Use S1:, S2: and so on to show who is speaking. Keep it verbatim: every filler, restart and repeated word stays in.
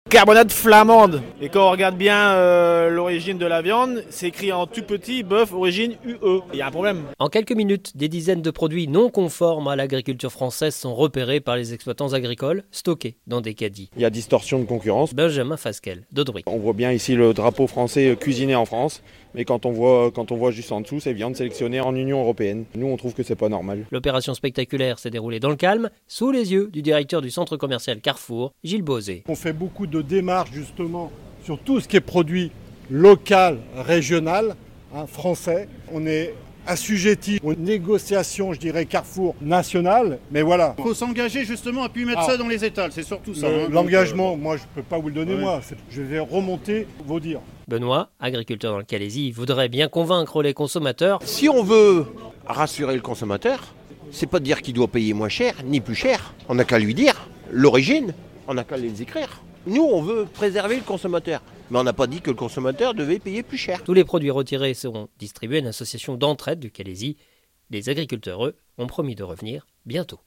S1: Carbonate flamande. Et quand on regarde bien euh, l'origine de la viande, c'est écrit en tout petit bœuf origine U E. Il y a un problème.
S2: En quelques minutes, des dizaines de produits non conformes à l'agriculture française sont repérés par les exploitants agricoles, stockés dans des caddies.
S3: Il y a distorsion de concurrence.
S2: Benjamin Fasquelle, de Druy.
S3: On voit bien ici le drapeau français cuisiné en France, mais quand on voit, quand on voit juste en dessous, c'est viande sélectionnée en Union européenne. Nous, on trouve que c'est pas normal.
S2: L'opération spectaculaire s'est déroulée dans le calme, sous les yeux du directeur du centre commercial Carrefour, Gilles Bauzet.
S4: On fait beaucoup de démarches justement sur tout ce qui est produit local, régional, hein, français. On est assujetti aux négociations, je dirais, Carrefour national, mais voilà.
S5: Il faut s'engager justement et puis mettre
S4: Ah,
S5: ça dans les étals, c'est surtout ça.
S4: Le,
S5: hein,
S4: l'engagement,
S5: donc, euh,
S4: moi je ne peux pas vous le donner,
S5: ouais.
S4: moi. C'est, je vais remonter vos dires.
S2: Benoît, agriculteur dans le Calaisis, voudrait bien convaincre les consommateurs.
S6: Si on veut rassurer le consommateur, c'est pas de dire qu'il doit payer moins cher, ni plus cher. On n'a qu'à lui dire l'origine, on n'a qu'à les écrire. Nous, on veut préserver le consommateur, mais on n'a pas dit que le consommateur devait payer plus cher.
S2: Tous les produits retirés seront distribués à une association d'entraide du Calaisis. Les agriculteurs, eux, ont promis de revenir bientôt.